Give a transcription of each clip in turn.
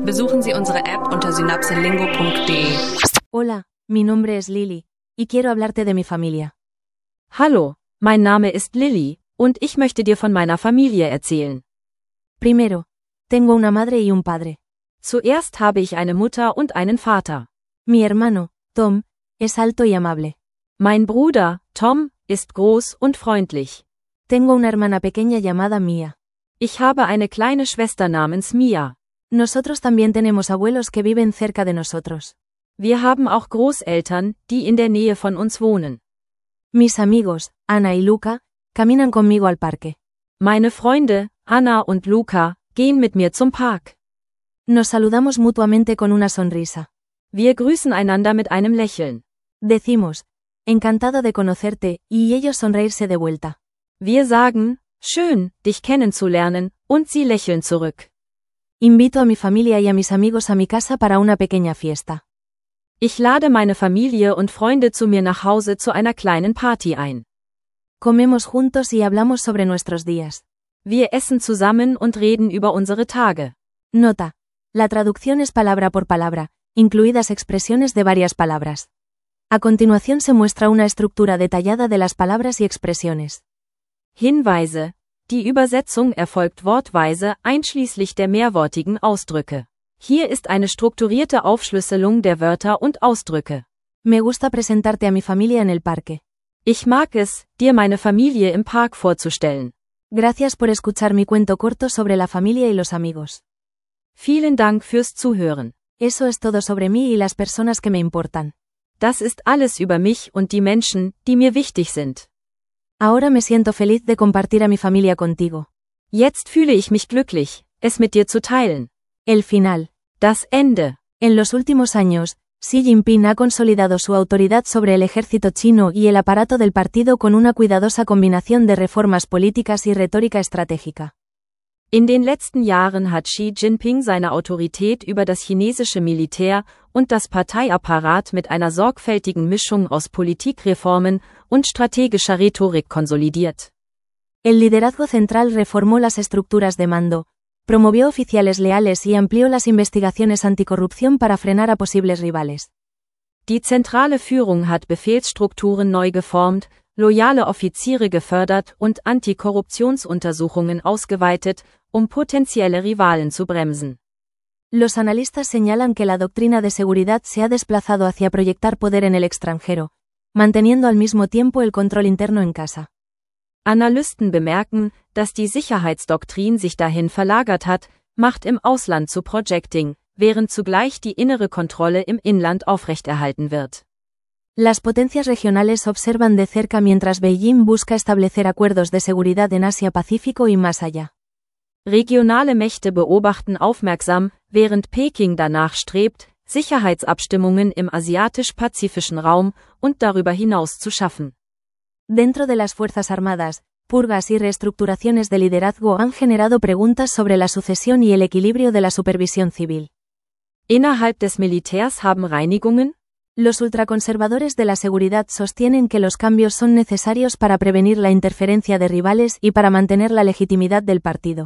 Besuchen Sie unsere App unter synapselingo.de. Hola, mi nombre es Lili, y quiero hablarte de mi familia. Hallo, mein Name ist Lilly, und ich möchte dir von meiner Familie erzählen. Primero, tengo una madre y un padre. Zuerst habe ich eine Mutter und einen Vater. Mi hermano, Tom, es alto y amable. Mein Bruder, Tom, ist groß und freundlich. Tengo una hermana pequeña llamada Mia. Ich habe eine kleine Schwester namens Mia. Nosotros también tenemos abuelos que viven cerca de nosotros. Wir haben auch Großeltern, die in der Nähe von uns wohnen. Mis amigos, Ana y Luca, caminan conmigo al parque. Meine Freunde, Anna und Luca, gehen mit mir zum Park. Nos saludamos mutuamente con una sonrisa. Wir grüßen einander mit einem Lächeln. Decimos, encantado de conocerte, y ellos sonreírse de vuelta. Wir sagen, schön, dich kennenzulernen, und sie lächeln zurück. Invito a mi familia y a mis amigos a mi casa para una pequeña fiesta. Ich lade meine Familie und Freunde zu mir nach Hause zu einer kleinen Party ein. Comemos juntos y hablamos sobre nuestros días. Wir essen zusammen und reden über unsere Tage. Nota. La traducción es palabra por palabra, incluidas expresiones de varias palabras. A continuación se muestra una estructura detallada de las palabras y expresiones. Hinweise. Die Übersetzung erfolgt wortweise, einschließlich der mehrwortigen Ausdrücke. Hier ist eine strukturierte Aufschlüsselung der Wörter und Ausdrücke. Me gusta presentarte a mi familia en el parque. Ich mag es, dir meine Familie im Park vorzustellen. Gracias por escuchar mi cuento corto sobre la familia y los amigos. Vielen Dank fürs Zuhören. Eso es todo sobre mí y las personas que me importan. Das ist alles über mich und die Menschen, die mir wichtig sind. Ahora me siento feliz de compartir a mi familia contigo. Jetzt fühle ich mich glücklich, es mit dir zu teilen. El final. Das Ende. En los últimos años, Xi Jinping ha consolidado su autoridad sobre el ejército chino y el aparato del partido con una cuidadosa combinación de reformas políticas y retórica estratégica. In den letzten Jahren hat Xi Jinping seine Autorität über das chinesische Militär und das Parteiapparat mit einer sorgfältigen Mischung aus Politikreformen und strategischer Rhetorik konsolidiert. El liderazgo central reformó las estructuras de mando, promovió oficiales leales y amplió las investigaciones anticorrupción para frenar a posibles rivales. Die zentrale Führung hat Befehlsstrukturen neu geformt, loyale Offiziere gefördert und Antikorruptionsuntersuchungen ausgeweitet, potenzielle Rivalen zu bremsen. Los analistas señalan que la doctrina de seguridad se ha desplazado hacia proyectar poder en el extranjero, manteniendo al mismo tiempo el control interno en casa. Analysten bemerken, dass die Sicherheitsdoktrin sich dahin verlagert hat, Macht im Ausland zu Projecting, während zugleich die innere Kontrolle im Inland aufrechterhalten wird. Las potencias regionales observan de cerca mientras Beijing busca establecer acuerdos de seguridad en Asia-Pacífico y más allá. Regionale Mächte beobachten aufmerksam, während Peking danach strebt, Sicherheitsabstimmungen im asiatisch-pazifischen Raum und darüber hinaus zu schaffen. Dentro de las Fuerzas Armadas, purgas y reestructuraciones de liderazgo han generado preguntas sobre la sucesión y el equilibrio de la supervisión civil. Innerhalb des Militärs haben Reinigungen? Los ultraconservadores de la seguridad sostienen que los cambios son necesarios para prevenir la interferencia de rivales y para mantener la legitimidad del partido.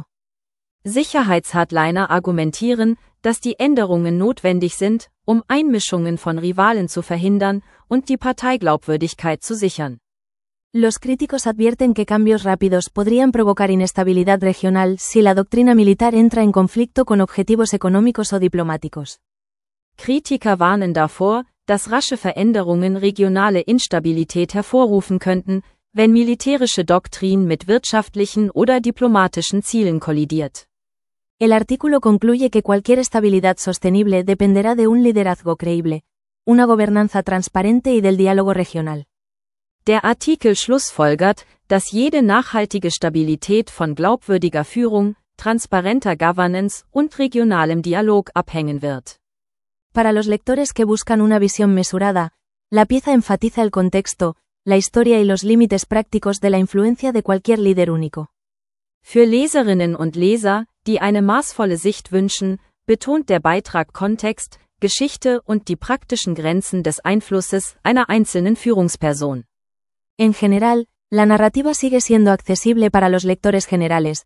Sicherheitshardliner argumentieren, dass die Änderungen notwendig sind, Einmischungen von Rivalen zu verhindern und die Parteiglaubwürdigkeit zu sichern. Los críticos advierten que cambios rápidos podrían provocar inestabilidad regional si la doctrina militar entra en conflicto con objetivos económicos o diplomáticos. Kritiker warnen davor, dass rasche Veränderungen regionale Instabilität hervorrufen könnten, wenn militärische Doktrin mit wirtschaftlichen oder diplomatischen Zielen kollidiert. El artículo concluye que cualquier estabilidad sostenible dependerá de un liderazgo creíble, una gobernanza transparente y del diálogo regional. Der Artikel schlussfolgert, dass jede nachhaltige Stabilität von glaubwürdiger Führung, transparenter Governance und regionalem Dialog abhängen wird. Para los lectores que buscan una visión mesurada, la pieza enfatiza el contexto, la historia y los límites prácticos de la influencia de cualquier líder único. Für Leserinnen und Leser, die eine maßvolle Sicht wünschen, betont der Beitrag Kontext, Geschichte und die praktischen Grenzen des Einflusses einer einzelnen Führungsperson. En general, la narrativa sigue siendo accesible para los lectores generales,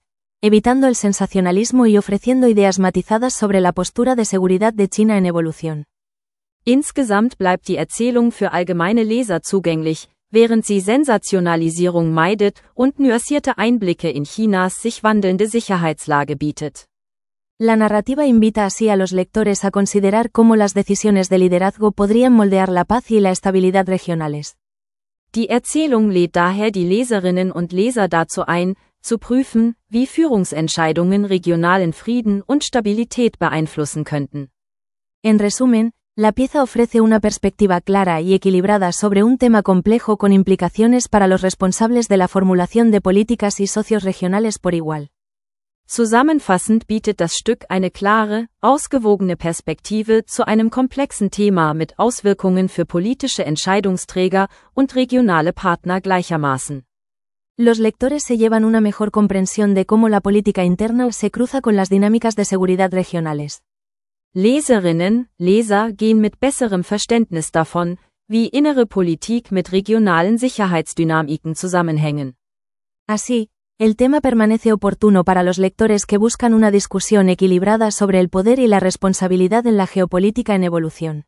evitando el sensacionalismo y ofreciendo ideas matizadas sobre la postura de seguridad de China en evolución. Insgesamt bleibt die Erzählung für allgemeine Leser zugänglich, während sie Sensationalisierung meidet und nuancierte Einblicke in Chinas sich wandelnde Sicherheitslage bietet. La narrativa invita así a los lectores a considerar cómo las decisiones de liderazgo podrían moldear la paz y la estabilidad regionales. Die Erzählung lädt daher die Leserinnen und Leser dazu ein, zu prüfen, wie Führungsentscheidungen regionalen Frieden und Stabilität beeinflussen könnten. En resumen, la pieza ofrece una perspectiva clara y equilibrada sobre un tema complejo con implicaciones para los responsables de la formulación de políticas y socios regionales por igual. Zusammenfassend bietet das Stück eine klare, ausgewogene Perspektive zu einem komplexen Thema mit Auswirkungen für politische Entscheidungsträger und regionale Partner gleichermaßen. Los lectores se llevan una mejor comprensión de cómo la política interna se cruza con las dinámicas de seguridad regionales. Leserinnen, Leser gehen mit besserem Verständnis davon, wie innere Politik mit regionalen Sicherheitsdynamiken zusammenhängen. Así, el tema permanece oportuno para los lectores que buscan una discusión equilibrada sobre el poder y la responsabilidad en la geopolítica en evolución.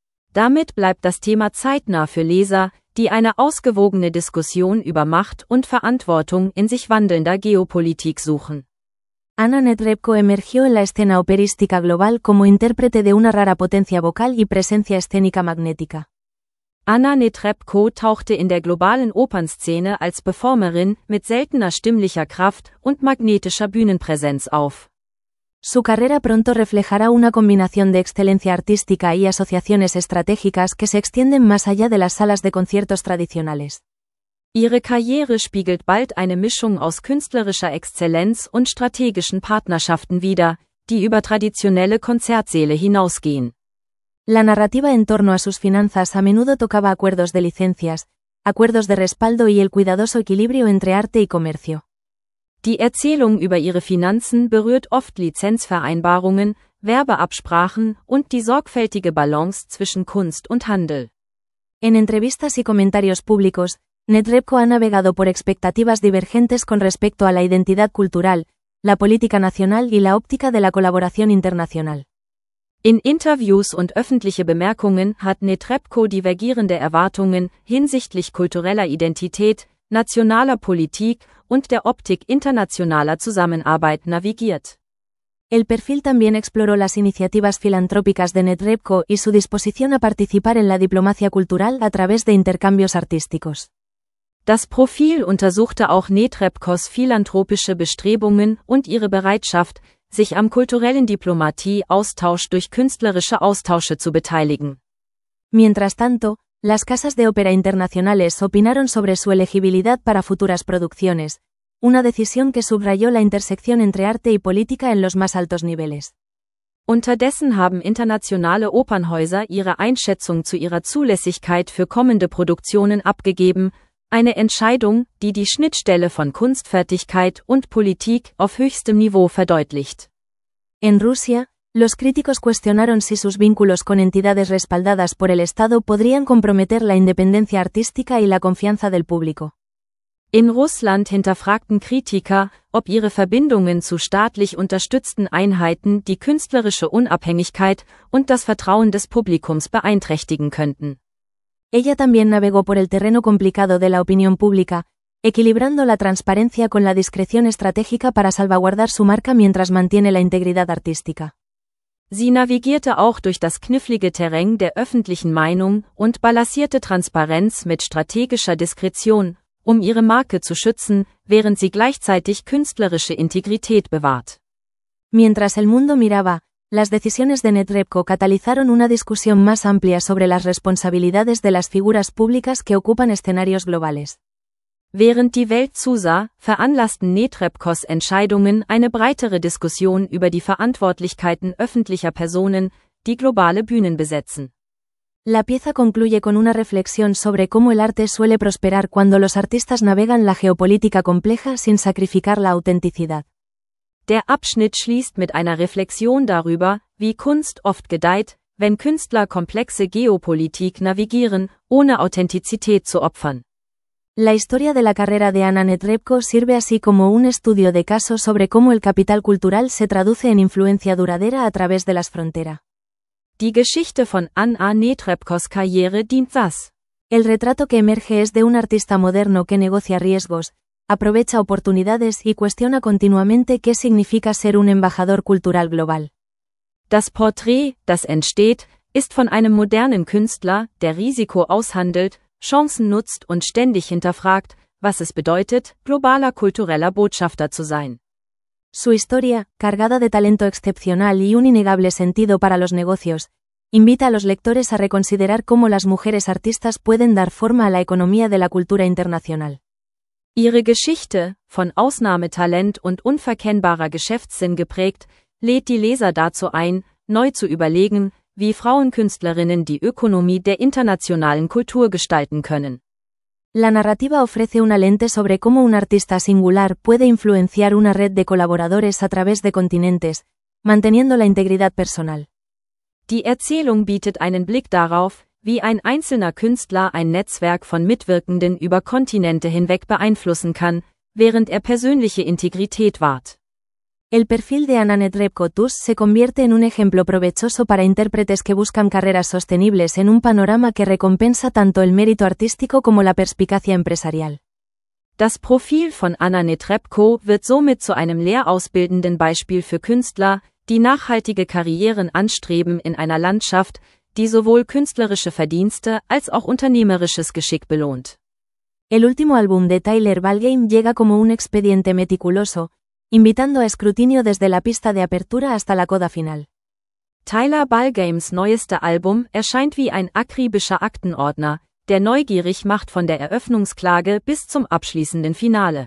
Damit bleibt das Thema zeitnah für Leser, die eine ausgewogene Diskussion über Macht und Verantwortung in sich wandelnder Geopolitik suchen. Anna Netrebko emergió en la escena operística global como intérprete de una rara potencia vocal y presencia escénica magnética. Anna Netrebko tauchte in der globalen Opernszene als Performerin mit seltener stimmlicher Kraft und magnetischer Bühnenpräsenz auf. Su carrera pronto reflejará una combinación de excelencia artística y asociaciones estratégicas que se extienden más allá de las salas de conciertos tradicionales. Ihre Karriere spiegelt bald eine Mischung aus künstlerischer Exzellenz und strategischen Partnerschaften wider, die über traditionelle Konzertsäle hinausgehen. La narrativa en torno a sus finanzas a menudo tocaba acuerdos de licencias, acuerdos de respaldo y el cuidadoso equilibrio entre arte y comercio. Die Erzählung über ihre Finanzen berührt oft Lizenzvereinbarungen, Werbeabsprachen und die sorgfältige Balance zwischen Kunst und Handel. En entrevistas y comentarios públicos, Netrebko ha navegado por expectativas divergentes con respecto a la identidad cultural, la política nacional y la óptica de la colaboración internacional. In Interviews und öffentliche Bemerkungen hat Netrebko divergierende Erwartungen hinsichtlich kultureller Identität, nationaler Politik und der Optik internationaler Zusammenarbeit navigiert. El perfil también exploró las iniciativas filantrópicas de Netrebko y su disposición a participar en la diplomacia cultural a través de intercambios artísticos. Das Profil untersuchte auch Netrebkos philanthropische Bestrebungen und ihre Bereitschaft, sich am kulturellen Diplomatie-Austausch durch künstlerische Austausche zu beteiligen. Mientras tanto, las casas de ópera internacionales opinaron sobre su elegibilidad para futuras producciones, una decisión que subrayó la intersección entre arte y política en los más altos niveles. Unterdessen haben internationale Opernhäuser ihre Einschätzung zu ihrer Zulässigkeit für kommende Produktionen abgegeben, eine Entscheidung, die die Schnittstelle von Kunstfertigkeit und Politik auf höchstem Niveau verdeutlicht. En Rusia, los críticos cuestionaron si sus vínculos con entidades respaldadas por el Estado podrían comprometer la independencia artística y la confianza del público. In Russland hinterfragten Kritiker, ob ihre Verbindungen zu staatlich unterstützten Einheiten die künstlerische Unabhängigkeit und das Vertrauen des Publikums beeinträchtigen könnten. Ella también navegó por el terreno complicado de la opinión pública, equilibrando la transparencia con la discreción estratégica para salvaguardar su marca mientras mantiene la integridad artística. Sie navigierte auch durch das knifflige Terrain der öffentlichen Meinung und balancierte Transparenz mit strategischer Diskretion, um ihre Marke zu schützen, während sie gleichzeitig künstlerische Integrität bewahrt. Mientras el mundo miraba, las decisiones de Netrebko catalizaron una discusión más amplia sobre las responsabilidades de las figuras públicas que ocupan escenarios globales. Während die Welt zusah, veranlassten Netrebkos Entscheidungen eine breitere Diskussion über die Verantwortlichkeiten öffentlicher Personen, die globale Bühnen besetzen. La pieza concluye con una reflexión sobre cómo el arte suele prosperar cuando los artistas navegan la geopolítica compleja sin sacrificar la autenticidad. Der Abschnitt schließt mit einer Reflexion darüber, wie Kunst oft gedeiht, wenn Künstler komplexe Geopolitik navigieren, ohne Authentizität zu opfern. La historia de la carrera de Anna Netrebko sirve así como un estudio de caso sobre cómo el capital cultural se traduce en influencia duradera a través de las fronteras. Die Geschichte von Anna Netrebkos Karriere dient das. El retrato que emerge es de un artista moderno que negocia riesgos, aprovecha oportunidades y cuestiona continuamente qué significa ser un embajador cultural global. Das Porträt, das entsteht, ist von einem modernen Künstler, der Risiko aushandelt, Chancen nutzt und ständig hinterfragt, was es bedeutet, globaler kultureller Botschafter zu sein. Su historia, cargada de talento excepcional y un innegable sentido para los negocios, invita a los lectores a reconsiderar cómo las mujeres artistas pueden dar forma a la economía de la cultura internacional. Ihre Geschichte, von Ausnahmetalent und unverkennbarer Geschäftssinn geprägt, lädt die Leser dazu ein, neu zu überlegen, wie Frauenkünstlerinnen die Ökonomie der internationalen Kultur gestalten können. La narrativa ofrece una lente sobre cómo un artista singular puede influenciar una red de colaboradores a través de continentes, manteniendo la integridad personal. Die Erzählung bietet einen Blick darauf, wie ein einzelner Künstler ein Netzwerk von Mitwirkenden über Kontinente hinweg beeinflussen kann, während er persönliche Integrität wahrt. El perfil de Anna Netrebko se convierte en un ejemplo provechoso para intérpretes que buscan carreras sostenibles en un panorama que recompensa tanto el mérito artístico como la perspicacia empresarial. Das Profil von Anna Netrebko wird somit zu einem lehrausbildenden Beispiel für Künstler, die nachhaltige Karrieren anstreben in einer Landschaft, die sowohl künstlerische Verdienste als auch unternehmerisches Geschick belohnt. El último álbum de Tyler Balgame llega como un expediente meticuloso, invitando a escrutinio desde la pista de apertura hasta la coda final. Tyler Balgames neueste Album erscheint wie ein akribischer Aktenordner, der neugierig macht von der Eröffnungsklage bis zum abschließenden Finale.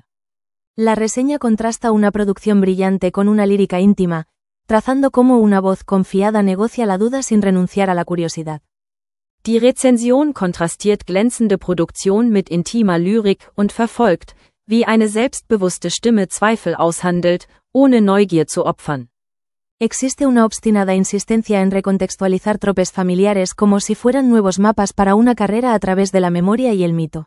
La reseña contrasta una producción brillante con una lírica íntima, trazando cómo una voz confiada negocia la duda sin renunciar a la curiosidad. Die Rezension kontrastiert glänzende Produktion mit intimer Lyrik und verfolgt, wie eine selbstbewusste Stimme Zweifel aushandelt, ohne Neugier zu opfern. Existe una obstinada insistencia en recontextualizar tropes familiares como si fueran nuevos mapas para una carrera a través de la memoria y el mito.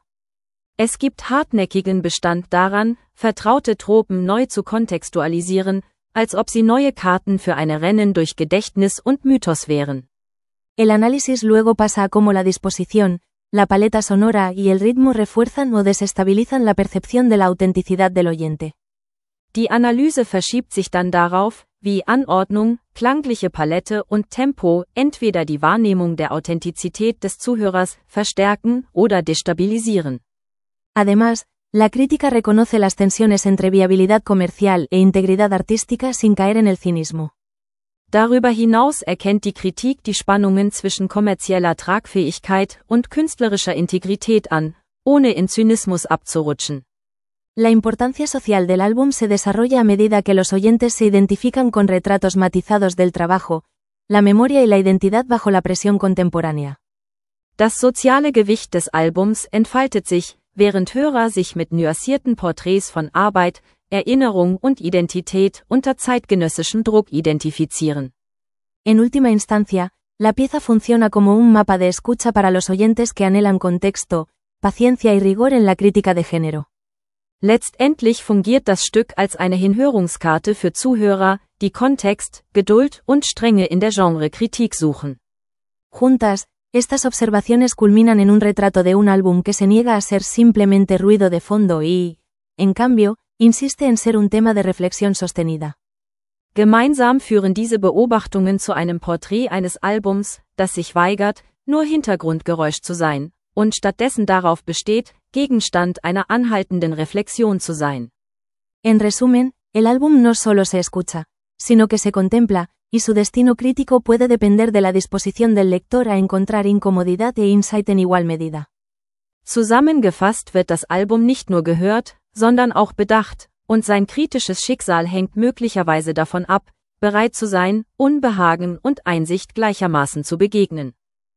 Es gibt hartnäckigen Bestand daran, vertraute Tropen neu zu kontextualisieren, als ob sie neue Karten für eine Rennen durch Gedächtnis und Mythos wären. El análisis luego pasa a cómo la disposición, la paleta sonora y el ritmo refuerzan o desestabilizan la percepción de la autenticidad del oyente. Die Analyse verschiebt sich dann darauf, wie Anordnung, klangliche Palette und Tempo entweder die Wahrnehmung der Authentizität des Zuhörers verstärken oder destabilisieren. Además, la crítica reconoce las tensiones entre viabilidad comercial e integridad artística sin caer en el cinismo. Darüber hinaus erkennt die Kritik die Spannungen zwischen kommerzieller Tragfähigkeit und künstlerischer Integrität an, ohne in Zynismus abzurutschen. La importancia social del álbum se desarrolla a medida que los oyentes se identifican con retratos matizados del trabajo, la memoria y la identidad bajo la presión contemporánea. Das soziale Gewicht des Albums entfaltet sich, während Hörer sich mit nuancierten Porträts von Arbeit, Erinnerung und Identität unter zeitgenössischem Druck identifizieren. En última instancia, la pieza funciona como un mapa de escucha para los oyentes que anhelan contexto, paciencia y rigor en la crítica de género. Letztendlich fungiert das Stück als eine Hinhörungskarte für Zuhörer, die Kontext, Geduld und Strenge in der Genrekritik suchen. Juntas, estas observaciones culminan en un retrato de un álbum que se niega a ser simplemente ruido de fondo y, en cambio, insiste en ser un tema de reflexión sostenida. Gemeinsam führen diese Beobachtungen zu einem Porträt eines Albums, das sich weigert, nur Hintergrundgeräusch zu sein, und stattdessen darauf besteht, Gegenstand einer anhaltenden Reflexión zu sein. En resumen, el álbum no solo se escucha, sino que se contempla, y su destino crítico puede depender de la disposición del lector a encontrar incomodidad e insight en igual medida. Zusammengefasst wird das Album nicht nur gehört, sondern auch bedacht, und sein kritisches Schicksal hängt möglicherweise davon ab, bereit zu sein, Unbehagen und Einsicht gleichermaßen zu begegnen.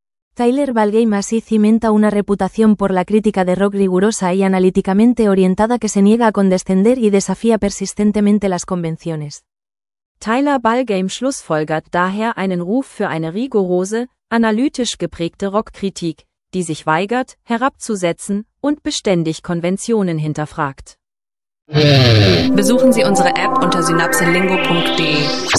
Tyler Balgame así cimenta una reputación por la crítica de rock rigurosa y analíticamente orientada que se niega a condescender y desafía persistentemente las convenciones. Tyler Balgame schlussfolgert daher einen Ruf für eine rigorose, analytisch geprägte Rockkritik, die sich weigert, herabzusetzen und beständig Konventionen hinterfragt. Besuchen Sie unsere App unter synapselingo.de.